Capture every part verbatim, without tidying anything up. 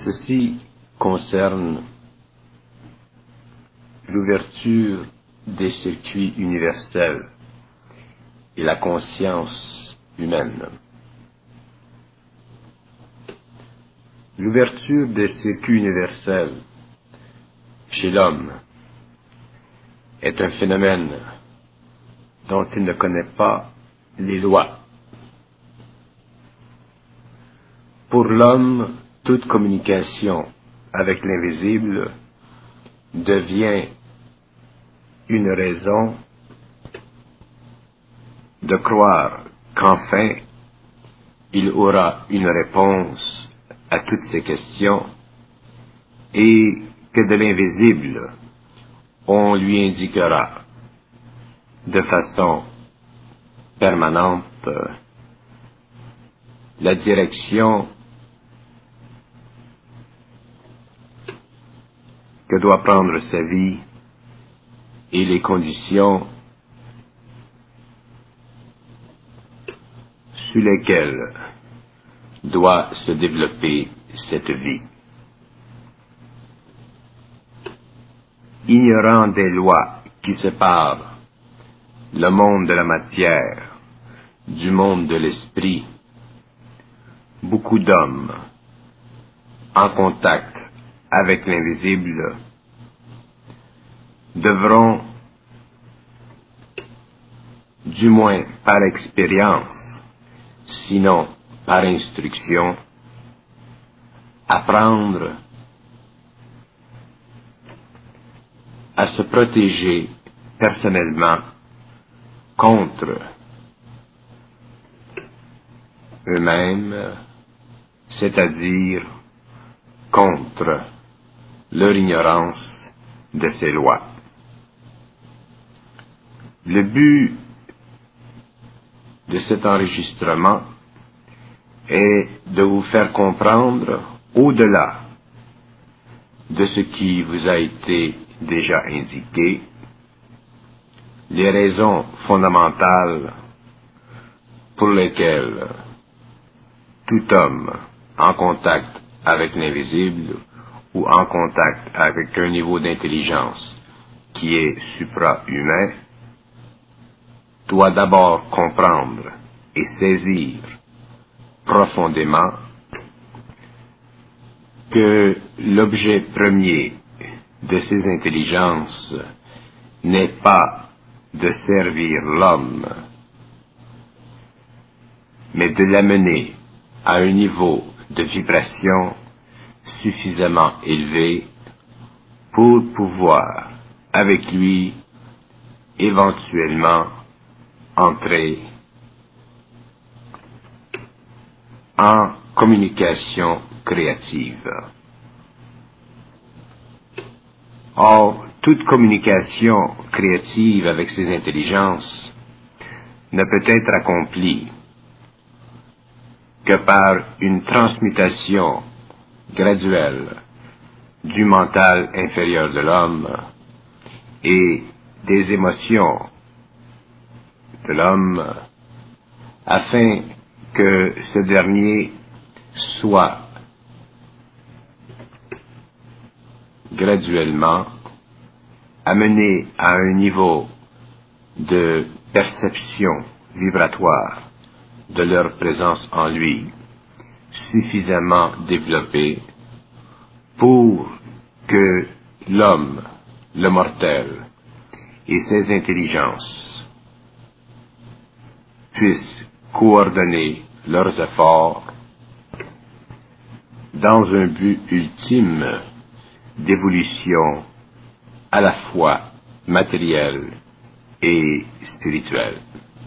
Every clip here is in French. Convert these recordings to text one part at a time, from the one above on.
Ceci concerne l'ouverture des circuits universels et la conscience humaine. L'ouverture des circuits universels chez l'homme est un phénomène dont il ne connaît pas les lois. Pour l'homme, toute communication avec l'invisible devient une raison de croire qu'enfin il aura une réponse à toutes ces questions et que de l'invisible on lui indiquera de façon permanente la direction que doit prendre sa vie et les conditions sur lesquelles doit se développer cette vie. Ignorant des lois qui séparent le monde de la matière du monde de l'esprit, beaucoup d'hommes en contact avec l'invisible devront, du moins par expérience, sinon par instruction, apprendre à se protéger personnellement contre eux-mêmes, c'est-à-dire contre leur ignorance de ces lois. Le but de cet enregistrement est de vous faire comprendre, au-delà de ce qui vous a été déjà indiqué, les raisons fondamentales pour lesquelles tout homme en contact avec l'invisible ou en contact avec un niveau d'intelligence qui est supra-humain doit d'abord comprendre et saisir profondément que l'objet premier de ces intelligences n'est pas de servir l'homme, mais de l'amener à un niveau de vibration suffisamment élevé pour pouvoir, avec lui, éventuellement entrer en communication créative. Or, toute communication créative avec ces intelligences ne peut être accomplie que par une transmutation graduelle du mental inférieur de l'homme et des émotions de l'homme afin que ce dernier soit graduellement amené à un niveau de perception vibratoire de leur présence en lui suffisamment développé pour que l'homme, le mortel, et ses intelligences puissent coordonner leurs efforts dans un but ultime d'évolution à la fois matérielle et spirituelle.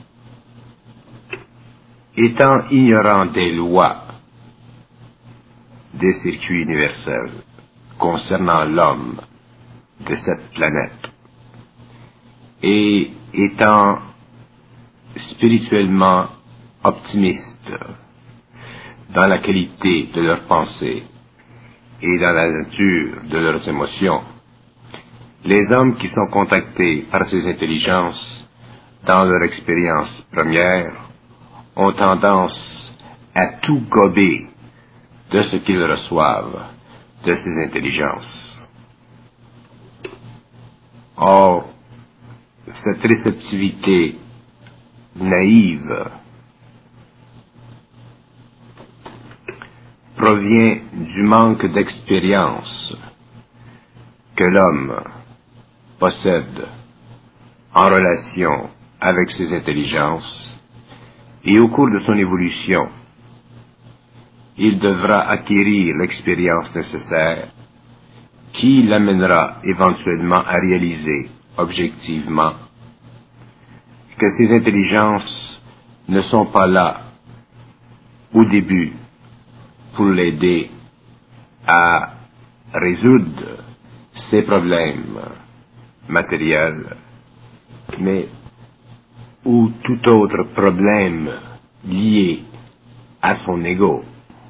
Étant ignorant des lois des circuits universels concernant l'homme de cette planète et étant spirituellement optimiste dans la qualité de leurs pensées et dans la nature de leurs émotions, les hommes qui sont contactés par ces intelligences dans leur expérience première ont tendance à tout gober de ce qu'ils reçoivent de ces intelligences. Or, cette réceptivité naïve provient du manque d'expérience que l'homme possède en relation avec ses intelligences, et au cours de son évolution, il devra acquérir l'expérience nécessaire qui l'amènera éventuellement à réaliser objectivement que ces intelligences ne sont pas là au début pour l'aider à résoudre ses problèmes matériels, mais ou tout autre problème lié à son ego,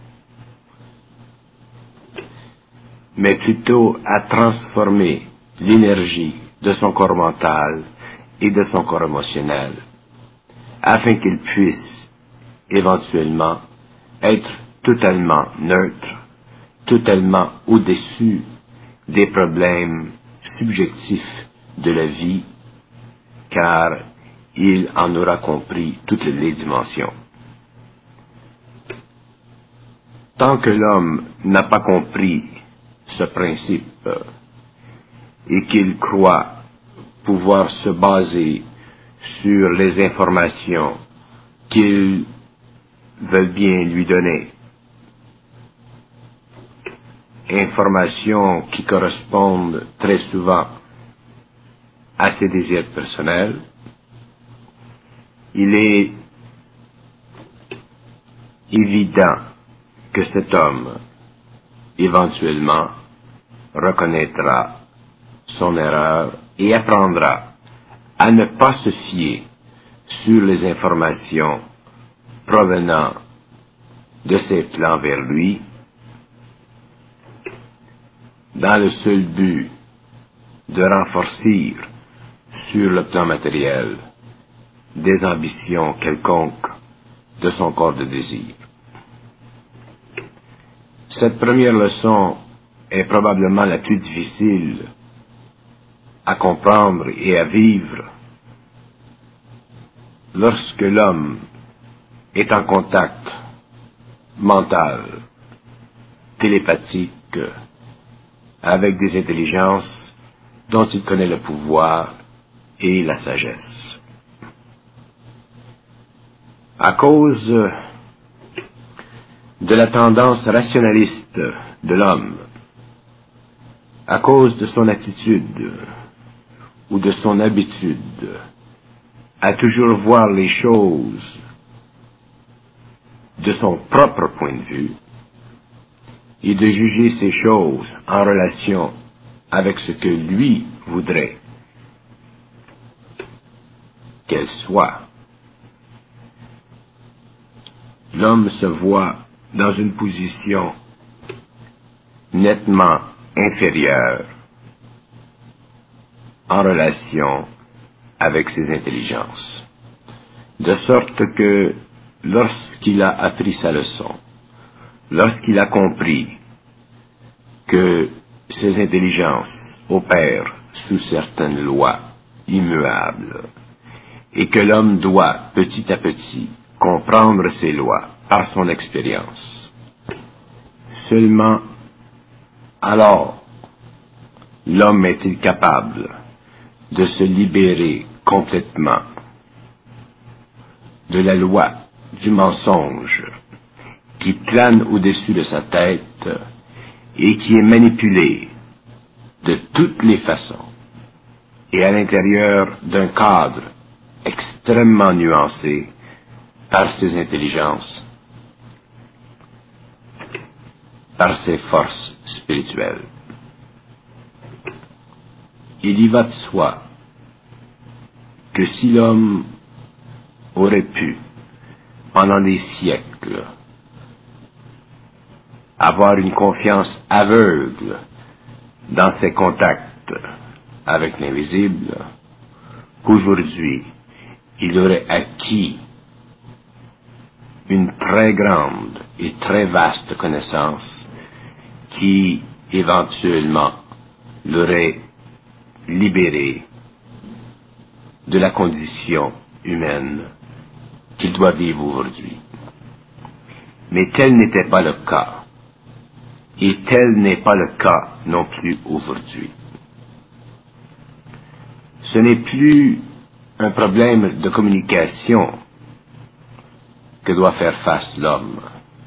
mais plutôt à transformer l'énergie de son corps mental et de son corps émotionnel, afin qu'il puisse éventuellement être totalement neutre, totalement au-dessus des problèmes subjectifs de la vie, car il en aura compris toutes les dimensions. Tant que l'homme n'a pas compris ce principe et qu'il croit pouvoir se baser sur les informations qu'il veut bien lui donner, informations qui correspondent très souvent à ses désirs personnels, il est évident que cet homme, éventuellement, reconnaîtra son erreur et apprendra à ne pas se fier sur les informations provenant de ses plans vers lui, dans le seul but de renforcer sur le plan matériel des ambitions quelconques de son corps de désir. Cette première leçon est probablement la plus difficile à comprendre et à vivre lorsque l'homme est en contact mental, télépathique, avec des intelligences dont il connaît le pouvoir et la sagesse. À cause de la tendance rationaliste de l'homme, à cause de son attitude ou de son habitude à toujours voir les choses de son propre point de vue et de juger ces choses en relation avec ce que lui voudrait qu'elles soient, l'homme se voit dans une position nettement inférieure en relation avec ses intelligences. De sorte que lorsqu'il a appris sa leçon, lorsqu'il a compris que ses intelligences opèrent sous certaines lois immuables et que l'homme doit petit à petit comprendre ces lois par son expérience, seulement alors l'homme est-il capable de se libérer complètement de la loi du mensonge qui plane au-dessus de sa tête et qui est manipulée de toutes les façons et à l'intérieur d'un cadre extrêmement nuancé par ses intelligences, par ses forces spirituelles. Il y va de soi que si l'homme aurait pu, pendant des siècles, avoir une confiance aveugle dans ses contacts avec l'invisible, qu'aujourd'hui, il aurait acquis une très grande et très vaste connaissance qui éventuellement l'aurait libéré de la condition humaine qu'il doit vivre aujourd'hui. Mais tel n'était pas le cas, et tel n'est pas le cas non plus aujourd'hui. Ce n'est plus un problème de communication que doit faire face l'homme.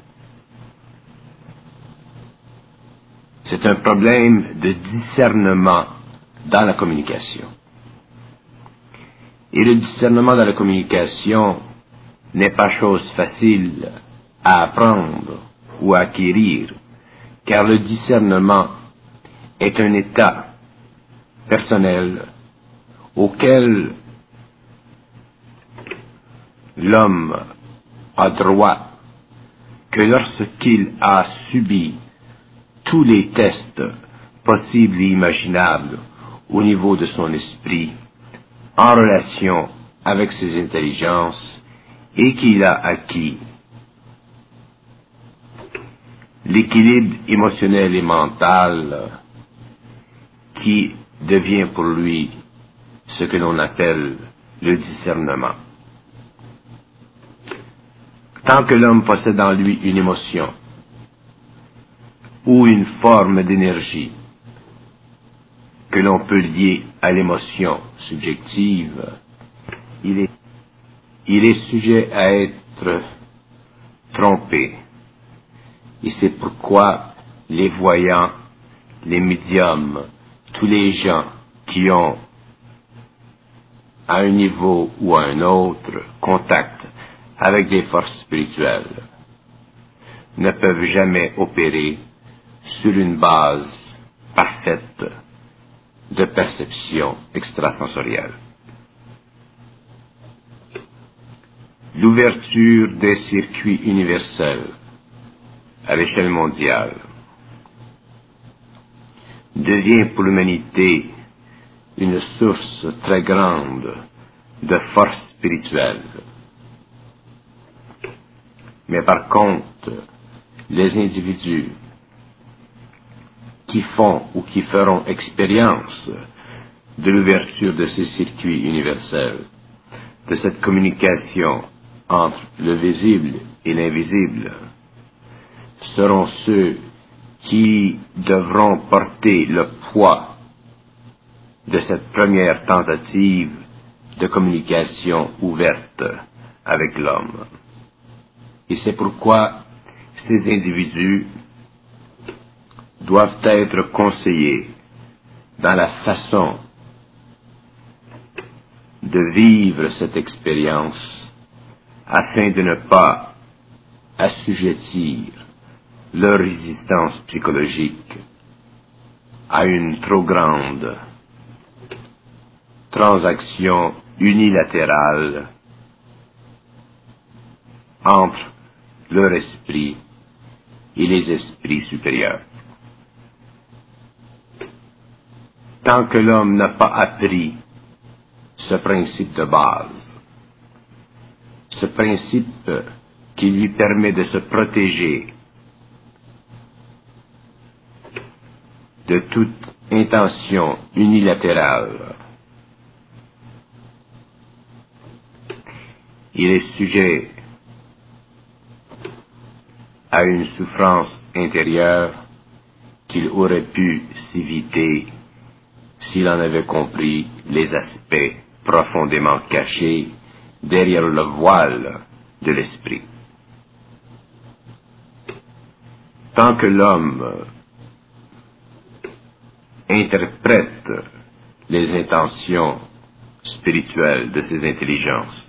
C'est un problème de discernement dans la communication. Et le discernement dans la communication n'est pas chose facile à apprendre ou à acquérir, car le discernement est un état personnel auquel l'homme a droit que lorsqu'il a subi tous les tests possibles et imaginables au niveau de son esprit, en relation avec ses intelligences, et qu'il a acquis l'équilibre émotionnel et mental qui devient pour lui ce que l'on appelle le discernement. Tant que l'homme possède en lui une émotion ou une forme d'énergie que l'on peut lier à l'émotion subjective, il est, il est sujet à être trompé. Et c'est pourquoi les voyants, les médiums, tous les gens qui ont, à un niveau ou à un autre, contact avec des forces spirituelles, ne peuvent jamais opérer sur une base parfaite de perception extrasensorielle. L'ouverture des circuits universels à l'échelle mondiale devient pour l'humanité une source très grande de force spirituelle. Mais par contre, les individus qui font ou qui feront expérience de l'ouverture de ces circuits universels, de cette communication entre le visible et l'invisible, seront ceux qui devront porter le poids de cette première tentative de communication ouverte avec l'homme. Et c'est pourquoi ces individus doivent être conseillés dans la façon de vivre cette expérience afin de ne pas assujettir leur résistance psychologique à une trop grande transaction unilatérale entre leur esprit et les esprits supérieurs. Tant que l'homme n'a pas appris ce principe de base, ce principe qui lui permet de se protéger de toute intention unilatérale, il est sujet à une souffrance intérieure qu'il aurait pu s'éviter s'il en avait compris les aspects profondément cachés derrière le voile de l'esprit. Tant que l'homme interprète les intentions spirituelles de ses intelligences,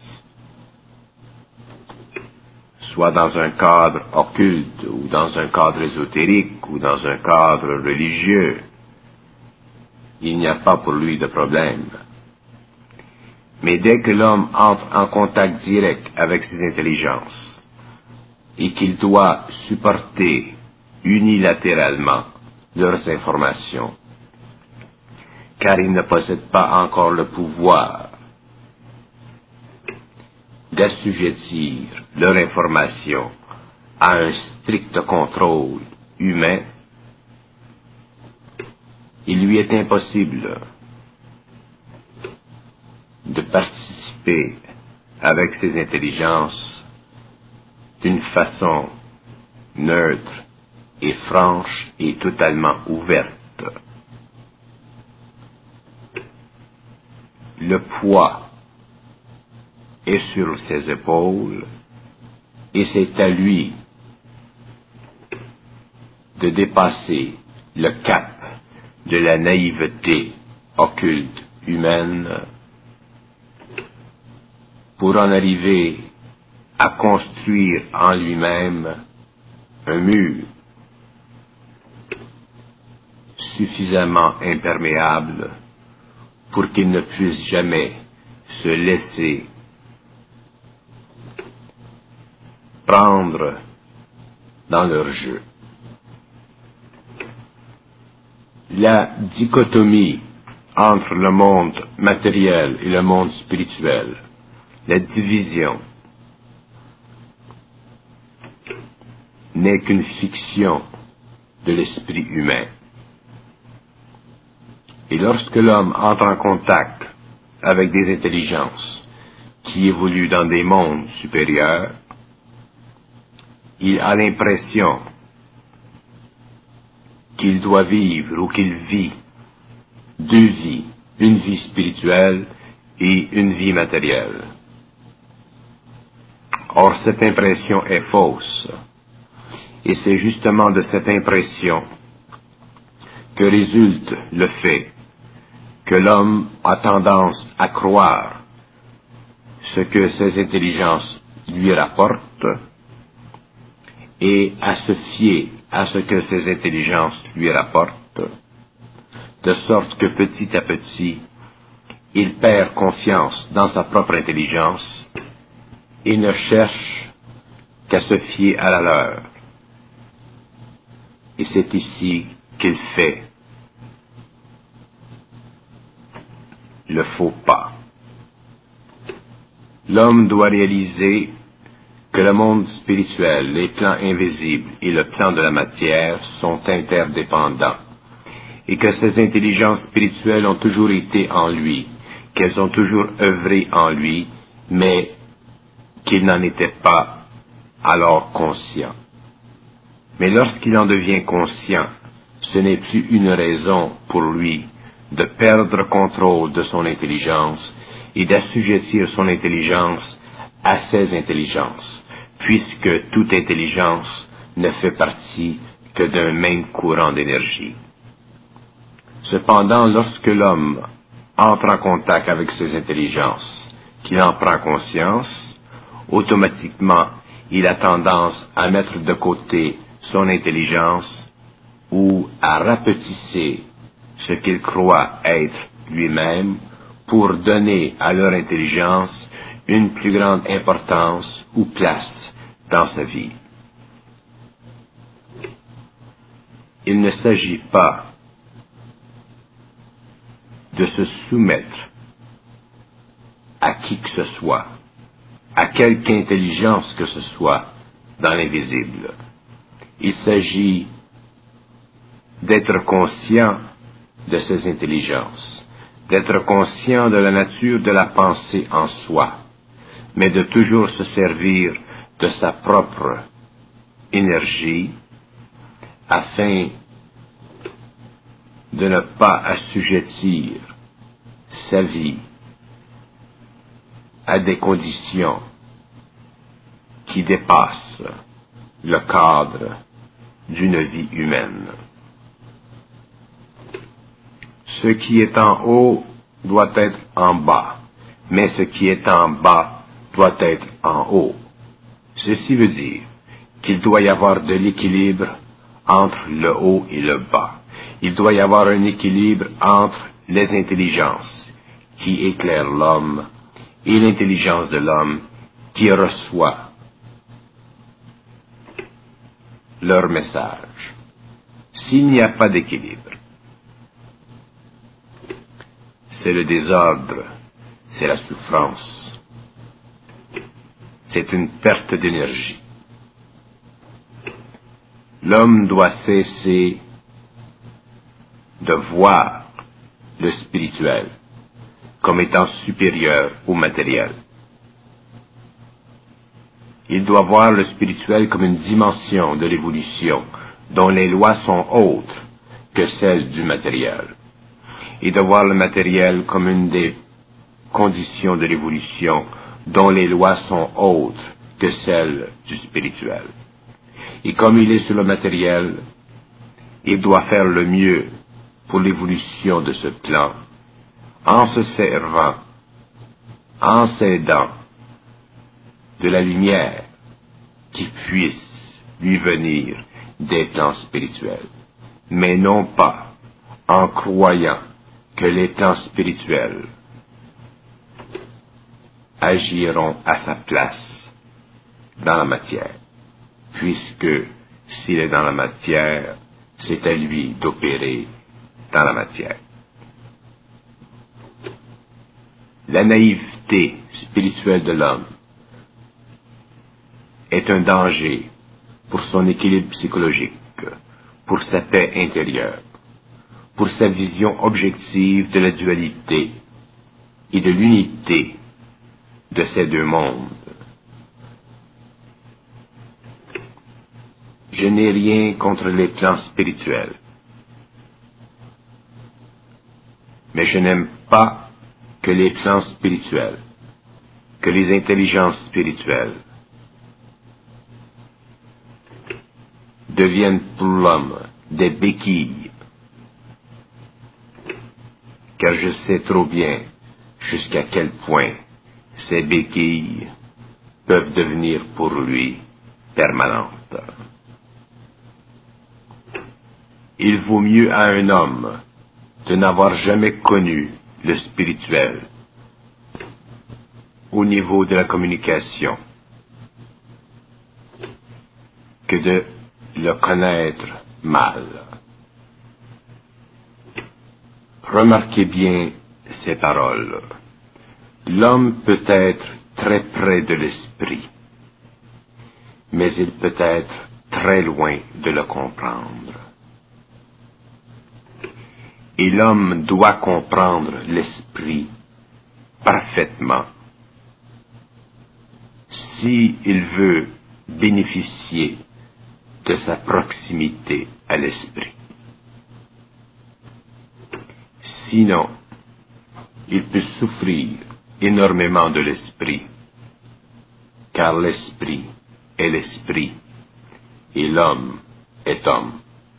soit dans un cadre occulte, ou dans un cadre ésotérique, ou dans un cadre religieux, il n'y a pas pour lui de problème. Mais dès que l'homme entre en contact direct avec ses intelligences, et qu'il doit supporter unilatéralement leurs informations, car il ne possède pas encore le pouvoir d'assujettir leur information à un strict contrôle humain, lui est impossible de participer avec ses intelligences d'une façon neutre et franche et totalement ouverte. Le poids est sur ses épaules et c'est à lui de dépasser le cap de la naïveté occulte humaine pour en arriver à construire en lui-même un mur suffisamment imperméable pour qu'il ne puisse jamais se laisser prendre dans leur jeu. La dichotomie entre le monde matériel et le monde spirituel, la division, n'est qu'une fiction de l'esprit humain. Et lorsque l'homme entre en contact avec des intelligences qui évoluent dans des mondes supérieurs, il a l'impression qu'il doit vivre ou qu'il vit deux vies, une vie spirituelle et une vie matérielle. Or, cette impression est fausse. Et c'est justement de cette impression que résulte le fait que l'homme a tendance à croire ce que ses intelligences lui rapportent et à se fier à ce que ses intelligences lui rapportent, de sorte que petit à petit, il perd confiance dans sa propre intelligence et ne cherche qu'à se fier à la leur. Et c'est ici qu'il fait le faux pas. L'homme doit réaliser que le monde spirituel, les plans invisibles et le plan de la matière sont interdépendants, et que ses intelligences spirituelles ont toujours été en lui, qu'elles ont toujours œuvré en lui, mais qu'il n'en était pas alors conscient. Mais lorsqu'il en devient conscient, ce n'est plus une raison pour lui de perdre contrôle de son intelligence et d'assujettir son intelligence à ses intelligences, puisque toute intelligence ne fait partie que d'un même courant d'énergie. Cependant, lorsque l'homme entre en contact avec ses intelligences, qu'il en prend conscience, automatiquement, il a tendance à mettre de côté son intelligence ou à rapetisser ce qu'il croit être lui-même pour donner à leur intelligence une plus grande importance ou place dans sa vie. Il ne s'agit pas de se soumettre à qui que ce soit, à quelque intelligence que ce soit dans l'invisible. Il s'agit d'être conscient de ses intelligences, d'être conscient de la nature de la pensée en soi, mais de toujours se servir de sa propre énergie afin de ne pas assujettir sa vie à des conditions qui dépassent le cadre d'une vie humaine. Ce qui est en haut doit être en bas, mais ce qui est en bas doit être en haut. Ceci veut dire qu'il doit y avoir de l'équilibre entre le haut et le bas. Il doit y avoir un équilibre entre les intelligences qui éclairent l'homme et l'intelligence de l'homme qui reçoit leur message. S'il n'y a pas d'équilibre, c'est le désordre, c'est la souffrance, c'est une perte d'énergie. L'homme doit cesser de voir le spirituel comme étant supérieur au matériel. Il doit voir le spirituel comme une dimension de l'évolution dont les lois sont autres que celles du matériel. Il doit voir le matériel comme une des conditions de l'évolution dont les lois sont autres que celles du spirituel. Et comme il est sur le matériel, il doit faire le mieux pour l'évolution de ce plan, en se servant, en s'aidant de la lumière qui puisse lui venir des plans spirituels, mais non pas en croyant que les plans spirituels agiront à sa place dans la matière, puisque s'il est dans la matière, c'est à lui d'opérer dans la matière. La naïveté spirituelle de l'homme est un danger pour son équilibre psychologique, pour sa paix intérieure, pour sa vision objective de la dualité et de l'unité de ces deux mondes. Je n'ai rien contre les plans spirituels, mais je n'aime pas que les plans spirituels, que les intelligences spirituelles deviennent pour l'homme des béquilles, car je sais trop bien jusqu'à quel point ces béquilles peuvent devenir pour lui permanentes. Il vaut mieux à un homme de n'avoir jamais connu le spirituel au niveau de la communication que de le connaître mal. Remarquez bien ces paroles. L'homme peut être très près de l'esprit, mais il peut être très loin de le comprendre. Et l'homme doit comprendre l'esprit parfaitement s'il veut bénéficier de sa proximité à l'esprit. Sinon, il peut souffrir énormément de l'esprit, car l'esprit est l'esprit et l'homme est homme.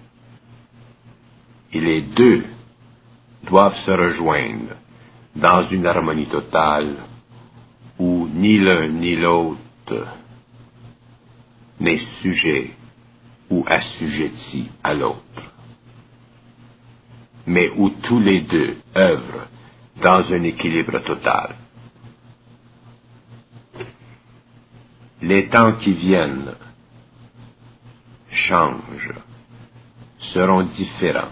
Et les deux doivent se rejoindre dans une harmonie totale où ni l'un ni l'autre n'est sujet ou assujetti à l'autre, mais où tous les deux œuvrent dans un équilibre total. Les temps qui viennent changent, seront différents.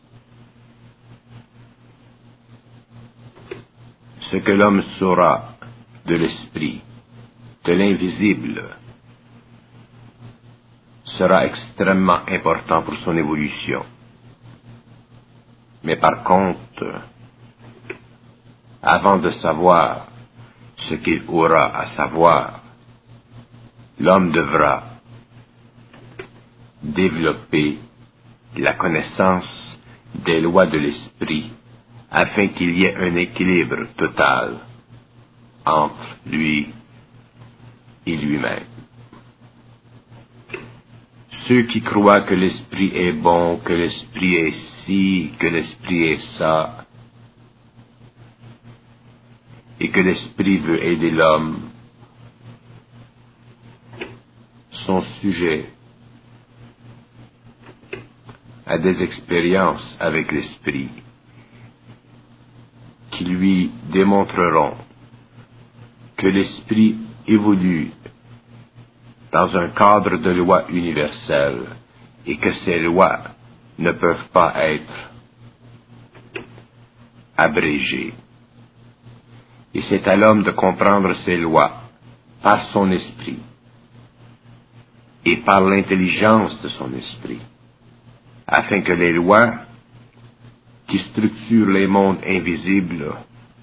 Ce que l'homme saura de l'esprit, de l'invisible, sera extrêmement important pour son évolution. Mais par contre, avant de savoir ce qu'il aura à savoir, l'homme devra développer la connaissance des lois de l'esprit afin qu'il y ait un équilibre total entre lui et lui-même. Ceux qui croient que l'esprit est bon, que l'esprit est ci, que l'esprit est ça, et que l'esprit veut aider l'homme, sont sujets à des expériences avec l'esprit qui lui démontreront que l'esprit évolue dans un cadre de lois universelles et que ces lois ne peuvent pas être abrégées. Et c'est à l'homme de comprendre ces lois par son esprit et par l'intelligence de son esprit, afin que les lois qui structure les mondes invisibles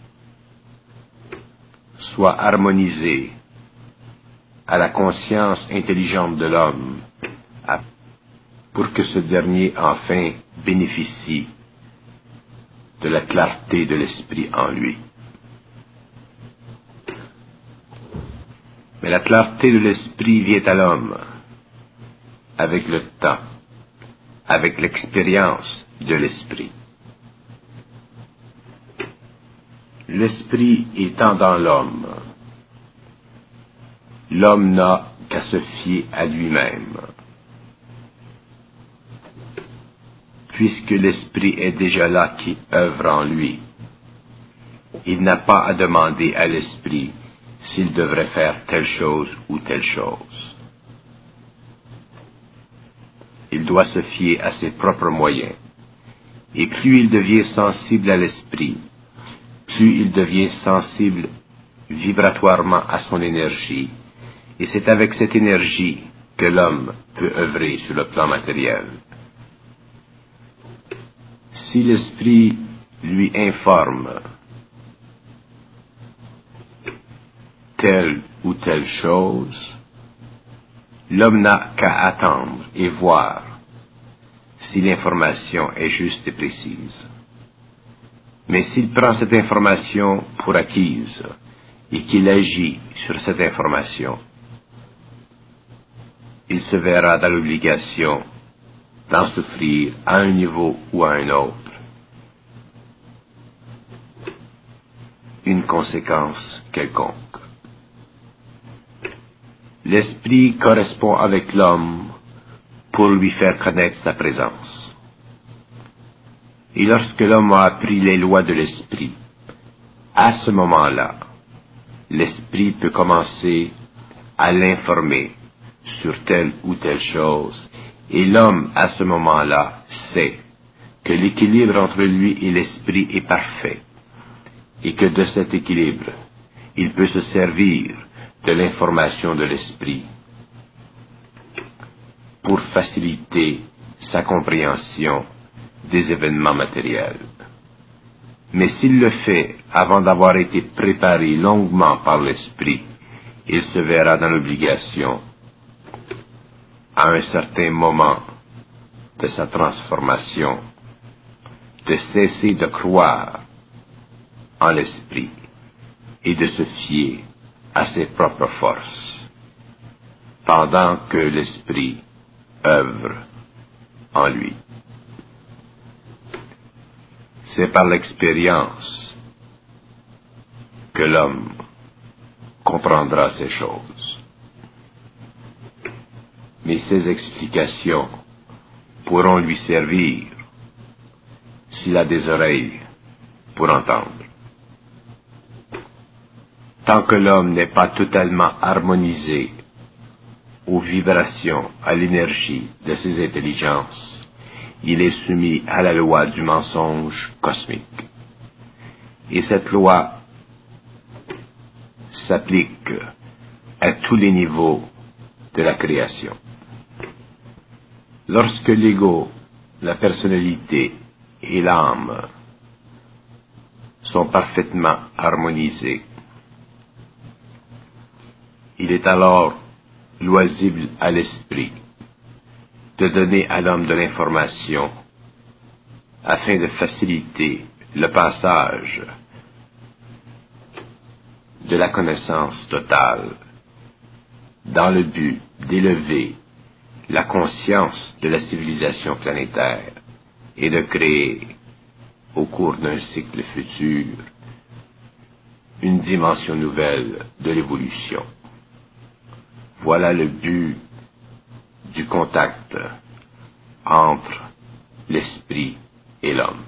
soit harmonisé à la conscience intelligente de l'homme, pour que ce dernier enfin bénéficie de la clarté de l'esprit en lui. Mais la clarté de l'esprit vient à l'homme avec le temps, avec l'expérience de l'esprit. L'esprit étant dans l'homme, l'homme n'a qu'à se fier à lui-même. Puisque l'esprit est déjà là qui œuvre en lui, il n'a pas à demander à l'esprit s'il devrait faire telle chose ou telle chose. Il doit se fier à ses propres moyens. Et plus il devient sensible à l'esprit, plus il devient sensible vibratoirement à son énergie. Et c'est avec cette énergie que l'homme peut œuvrer sur le plan matériel. Si l'esprit lui informe telle ou telle chose, l'homme n'a qu'à attendre et voir si l'information est juste et précise. Mais s'il prend cette information pour acquise et qu'il agit sur cette information, il se verra dans l'obligation d'en souffrir à un niveau ou à un autre. Une conséquence quelconque. L'esprit correspond avec l'homme pour lui faire connaître sa présence. Et lorsque l'homme a appris les lois de l'esprit, à ce moment-là, l'esprit peut commencer à l'informer sur telle ou telle chose, et l'homme, à ce moment-là, sait que l'équilibre entre lui et l'esprit est parfait, et que de cet équilibre, il peut se servir de l'information de l'esprit pour faciliter sa compréhension des événements matériels. Mais s'il le fait avant d'avoir été préparé longuement par l'esprit, il se verra dans l'obligation, à un certain moment de sa transformation, de cesser de croire en l'esprit et de se fier à ses propres forces, pendant que l'esprit œuvre en lui. C'est par l'expérience que l'homme comprendra ces choses. Mais ces explications pourront lui servir s'il a des oreilles pour entendre. Tant que l'homme n'est pas totalement harmonisé aux vibrations, à l'énergie de ses intelligences, il est soumis à la loi du mensonge cosmique. Et cette loi s'applique à tous les niveaux de la création. Lorsque l'ego, la personnalité et l'âme sont parfaitement harmonisés, il est alors loisible à l'esprit de donner à l'homme de l'information afin de faciliter le passage de la connaissance totale dans le but d'élever la conscience de la civilisation planétaire et de créer, au cours d'un cycle futur, une dimension nouvelle de l'évolution. Voilà le but du contact entre l'esprit et l'homme.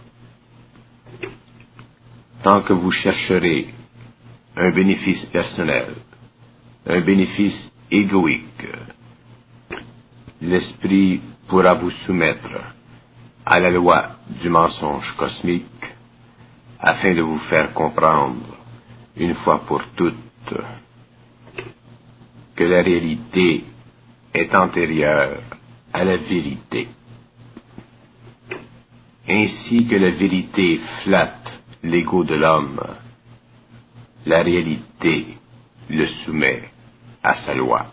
Tant que vous chercherez un bénéfice personnel, un bénéfice égoïque, l'esprit pourra vous soumettre à la loi du mensonge cosmique afin de vous faire comprendre, une fois pour toutes, que la réalité est antérieure à la vérité. Ainsi que la vérité flatte l'ego de l'homme, la réalité le soumet à sa loi.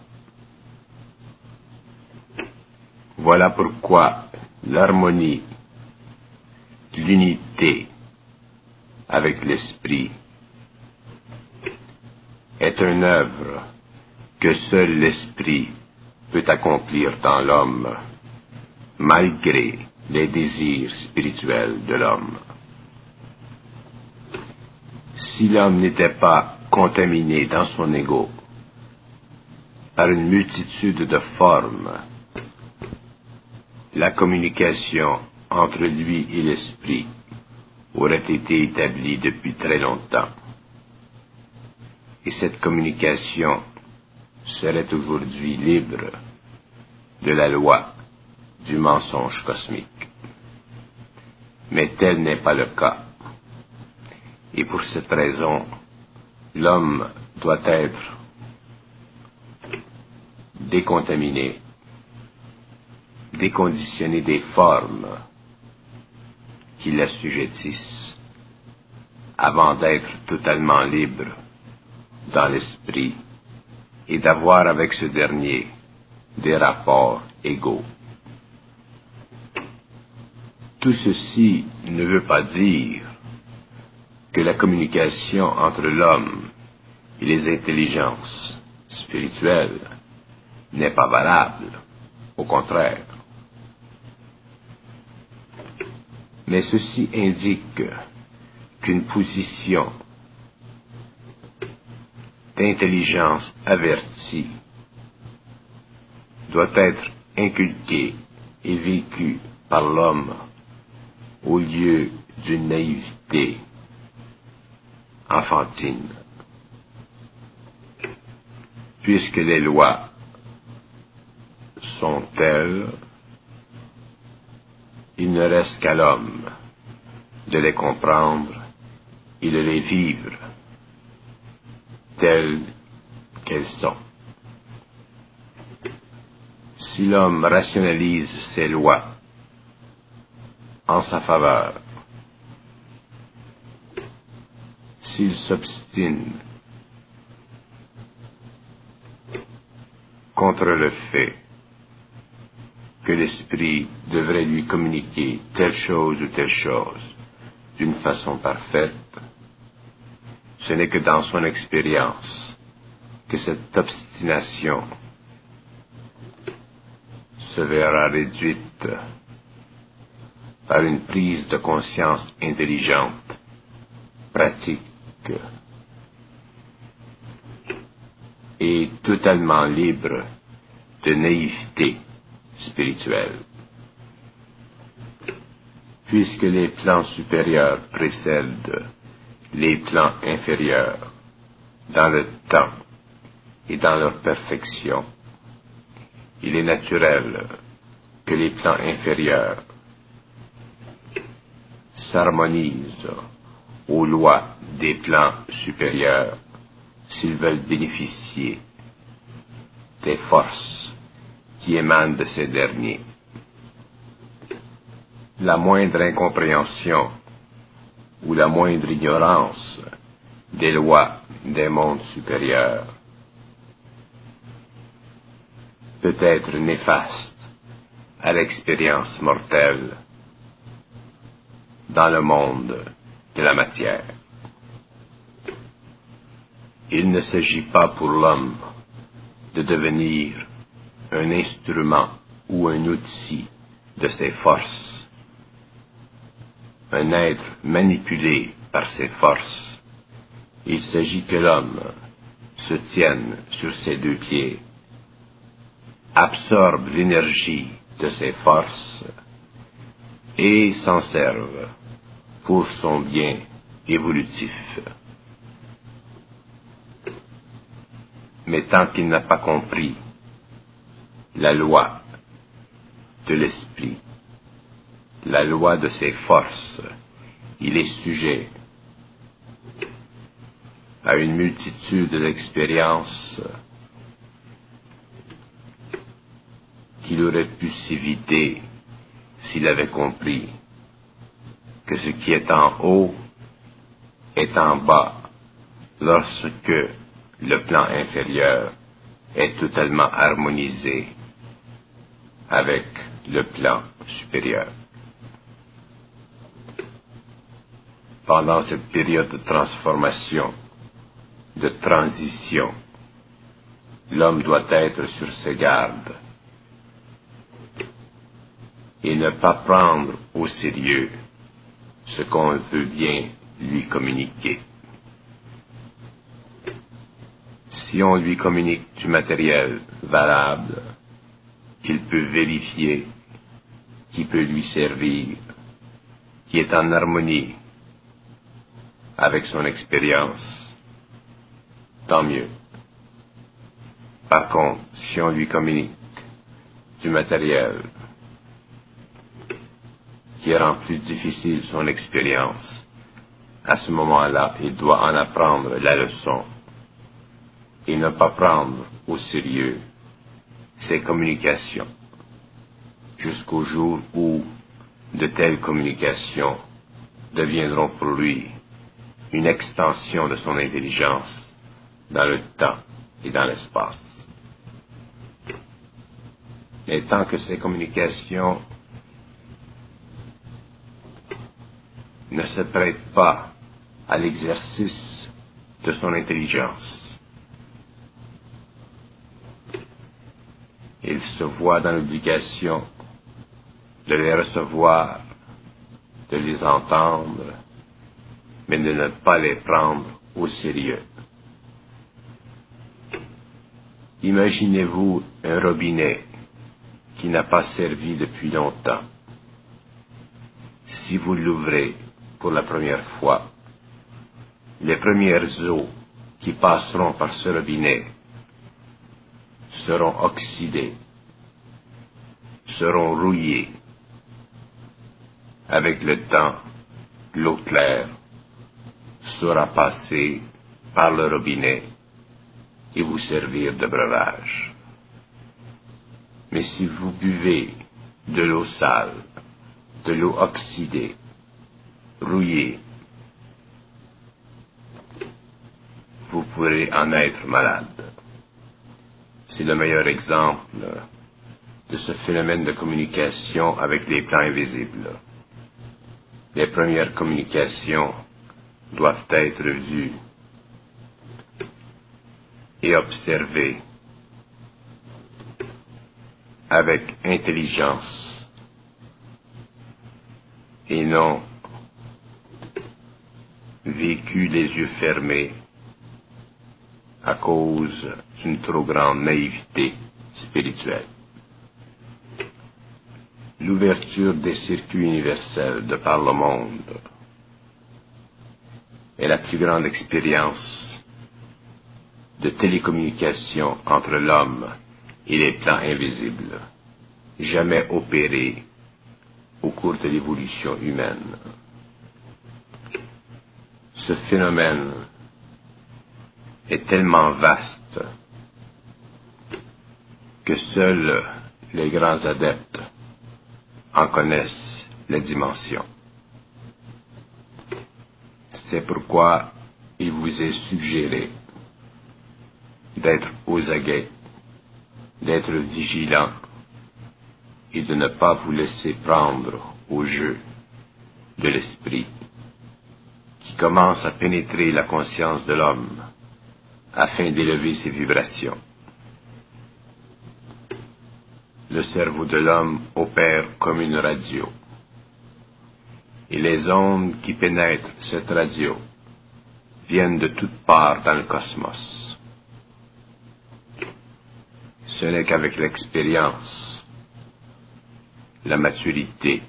Voilà pourquoi l'harmonie, l'unité avec l'esprit est une œuvre que seul l'esprit peut accomplir dans l'homme, malgré les désirs spirituels de l'homme. Si l'homme n'était pas contaminé dans son ego par une multitude de formes, la communication entre lui et l'esprit aurait été établie depuis très longtemps. Et cette communication serait aujourd'hui libre de la loi du mensonge cosmique. Mais tel n'est pas le cas. Et pour cette raison, l'homme doit être décontaminé, déconditionné des formes qui l'assujettissent, avant d'être totalement libre dans l'esprit et d'avoir avec ce dernier des rapports égaux. Tout ceci ne veut pas dire que la communication entre l'homme et les intelligences spirituelles n'est pas valable, au contraire. Mais ceci indique qu'une position d'intelligence avertie doit être inculquée et vécue par l'homme au lieu d'une naïveté enfantine. Puisque les lois sont telles, il ne reste qu'à l'homme de les comprendre et de les vivre telles qu'elles sont. Si l'homme rationalise ses lois en sa faveur, s'il s'obstine contre le fait que l'esprit devrait lui communiquer telle chose ou telle chose d'une façon parfaite, ce n'est que dans son expérience que cette obstination se verra réduite par une prise de conscience intelligente, pratique et totalement libre de naïveté spirituelle. Puisque les plans supérieurs précèdent les plans inférieurs dans le temps et dans leur perfection, il est naturel que les plans inférieurs s'harmonisent aux lois des plans supérieurs s'ils veulent bénéficier des forces qui émanent de ces derniers. La moindre incompréhension ou la moindre ignorance des lois des mondes supérieurs peut être néfaste à l'expérience mortelle dans le monde de la matière. Il ne s'agit pas pour l'homme de devenir un instrument ou un outil de ses forces, un être manipulé par ses forces. Il s'agit que l'homme se tienne sur ses deux pieds, absorbe l'énergie de ses forces et s'en serve pour son bien évolutif. Mais tant qu'il n'a pas compris la loi de l'esprit, la loi de ses forces, il est sujet à une multitude d'expériences qu'il aurait pu s'éviter s'il avait compris que ce qui est en haut est en bas lorsque le plan inférieur est totalement harmonisé avec le plan supérieur. Pendant cette période de transformation, de transition, l'homme doit être sur ses gardes et ne pas prendre au sérieux ce qu'on veut bien lui communiquer. Si on lui communique du matériel valable, qu'il peut vérifier, qui peut lui servir, qui est en harmonie avec son expérience, tant mieux. Par contre, si on lui communique du matériel qui rend plus difficile son expérience, à ce moment-là, il doit en apprendre la leçon et ne pas prendre au sérieux ses communications, jusqu'au jour où de telles communications deviendront pour lui une extension de son intelligence dans le temps et dans l'espace. Et tant que ces communications ne se prêtent pas à l'exercice de son intelligence, il se voit dans l'obligation de les recevoir, de les entendre, mais de ne pas les prendre au sérieux. Imaginez-vous un robinet qui n'a pas servi depuis longtemps. Si vous l'ouvrez pour la première fois, les premières eaux qui passeront par ce robinet seront oxydées, seront rouillées. Avec le temps, l'eau claire sera passée par le robinet et vous servir de breuvage. Mais si vous buvez de l'eau sale, de l'eau oxydée, rouillée, vous pourrez en être malade. C'est le meilleur exemple de ce phénomène de communication avec les plans invisibles. Les premières communications doivent être vues et observées avec intelligence et non vécues les yeux fermés à cause d'une trop grande naïveté spirituelle. L'ouverture des circuits universels de par le monde est la plus grande expérience de télécommunication entre l'homme et les plans invisibles, jamais opérée au cours de l'évolution humaine. Ce phénomène est tellement vaste que seuls les grands adeptes en connaissent les dimensions. C'est pourquoi il vous est suggéré d'être aux aguets, d'être vigilant et de ne pas vous laisser prendre au jeu de l'esprit qui commence à pénétrer la conscience de l'homme afin d'élever ses vibrations. Le cerveau de l'homme opère comme une radio, et les ondes qui pénètrent cette radio viennent de toutes parts dans le cosmos. Ce n'est qu'avec l'expérience, la maturité,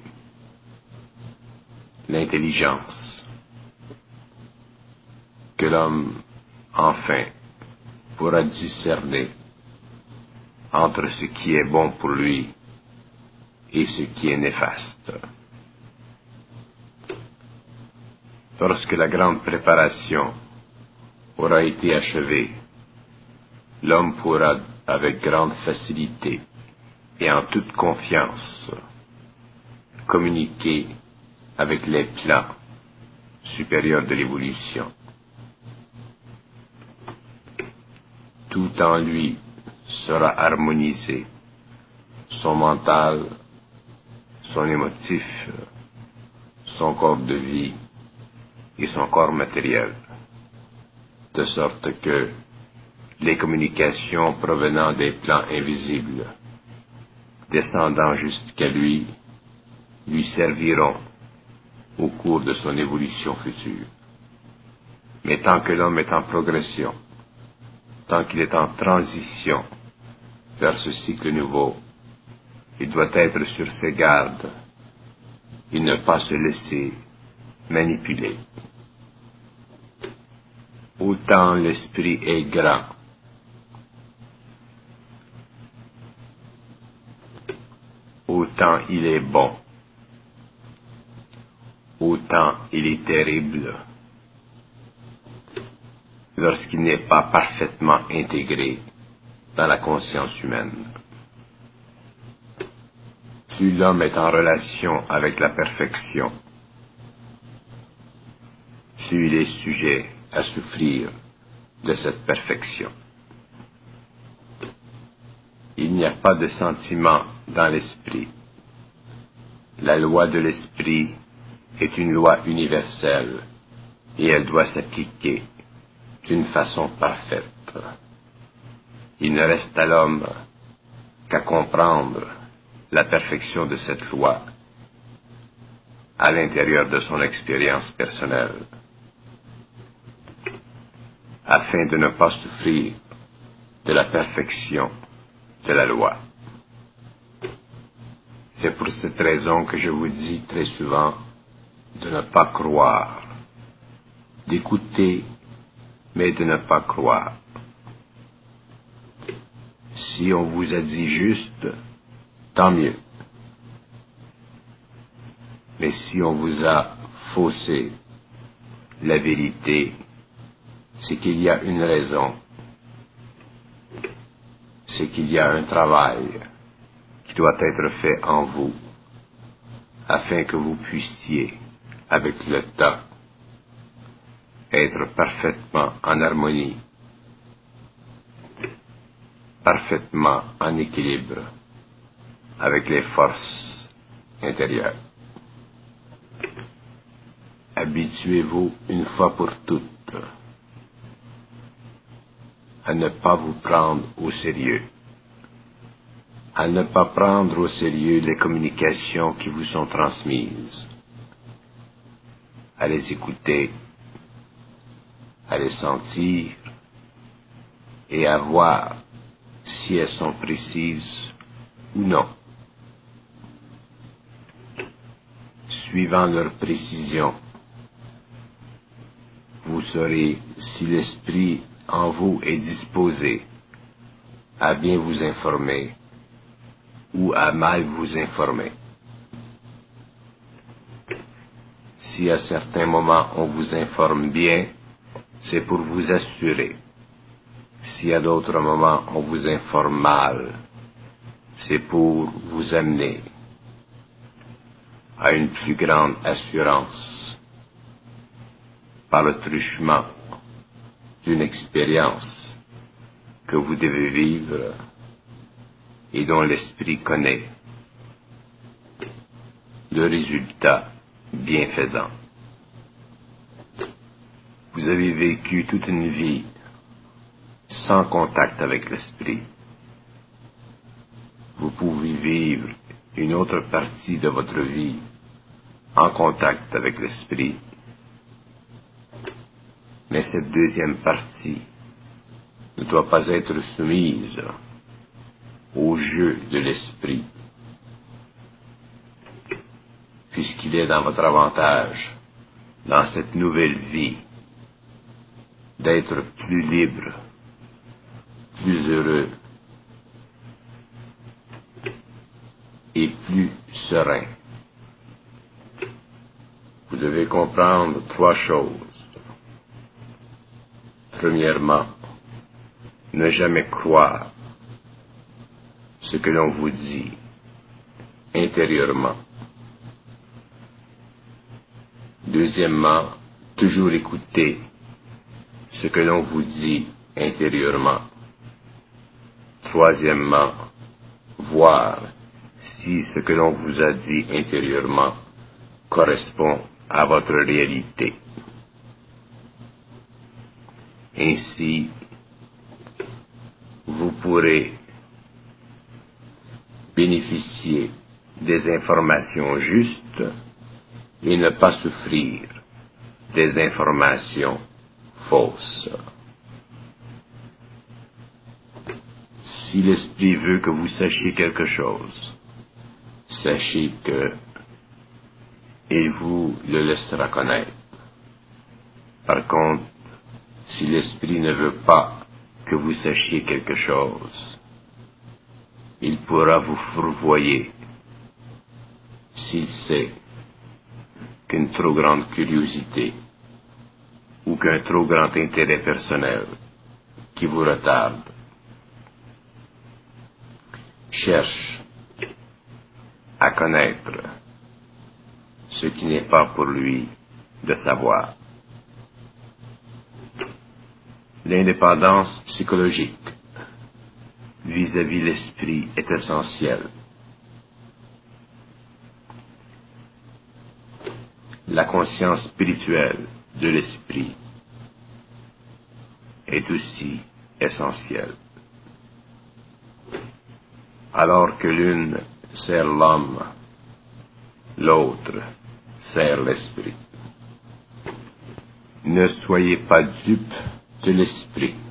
l'intelligence, que l'homme, enfin, pourra discerner entre ce qui est bon pour lui et ce qui est néfaste. Lorsque la grande préparation aura été achevée, l'homme pourra, avec grande facilité et en toute confiance, communiquer avec les plans supérieurs de l'évolution. Tout en lui sera harmonisé, son mental, son émotif, son corps de vie et son corps matériel, de sorte que les communications provenant des plans invisibles, descendant jusqu'à lui, lui serviront au cours de son évolution future. Mais tant que l'homme est en progression, tant qu'il est en transition vers ce cycle nouveau, il doit être sur ses gardes et ne pas se laisser manipuler. Autant l'esprit est grand, autant il est bon, autant il est terrible lorsqu'il n'est pas parfaitement intégré dans la conscience humaine. Plus l'homme est en relation avec la perfection, plus il est sujet à souffrir de cette perfection. Il n'y a pas de sentiment dans l'esprit. La loi de l'esprit est une loi universelle et elle doit s'appliquer d'une façon parfaite. Il ne reste à l'homme qu'à comprendre la perfection de cette loi à l'intérieur de son expérience personnelle, afin de ne pas souffrir de la perfection de la loi. C'est pour cette raison que je vous dis très souvent de ne pas croire, d'écouter, mais de ne pas croire. Si on vous a dit juste, tant mieux. Mais si on vous a faussé la vérité, c'est qu'il y a une raison. C'est qu'il y a un travail qui doit être fait en vous, afin que vous puissiez, avec le temps, être parfaitement en harmonie, parfaitement en équilibre avec les forces intérieures. Habituez-vous une fois pour toutes à ne pas vous prendre au sérieux, à ne pas prendre au sérieux les communications qui vous sont transmises, à les écouter, à les sentir et à voir si elles sont précises ou non. Suivant leur précision, vous saurez si l'esprit en vous est disposé à bien vous informer ou à mal vous informer. Si à certains moments on vous informe bien, c'est pour vous assurer. Si à d'autres moments on vous informe mal, c'est pour vous amener à une plus grande assurance par le truchement d'une expérience que vous devez vivre et dont l'esprit connaît le résultat bienfaisant. Vous avez vécu toute une vie sans contact avec l'esprit. Vous pouvez vivre une autre partie de votre vie en contact avec l'esprit, mais cette deuxième partie ne doit pas être soumise au jeu de l'esprit, puisqu'il est dans votre avantage, dans cette nouvelle vie, d'être plus libre, plus heureux et plus serein. Vous devez comprendre trois choses. Premièrement, ne jamais croire ce que l'on vous dit intérieurement. Deuxièmement, toujours écouter ce que l'on vous dit intérieurement. Troisièmement, voir si ce que l'on vous a dit intérieurement correspond à votre réalité. Ainsi, vous pourrez bénéficier des informations justes et ne pas souffrir des informations fausses. Si l'Esprit veut que vous sachiez quelque chose, sachez que il vous le laissera connaître. Par contre, si l'Esprit ne veut pas que vous sachiez quelque chose, il pourra vous fourvoyer s'il sait qu'une trop grande curiosité ou qu'un trop grand intérêt personnel qui vous retarde cherche à connaître ce qui n'est pas pour lui de savoir. L'indépendance psychologique vis-à-vis l'esprit est essentielle. La conscience spirituelle de l'esprit est aussi essentielle. Alors que l'une sert l'homme, l'autre sert l'esprit. Ne soyez pas dupes de l'esprit.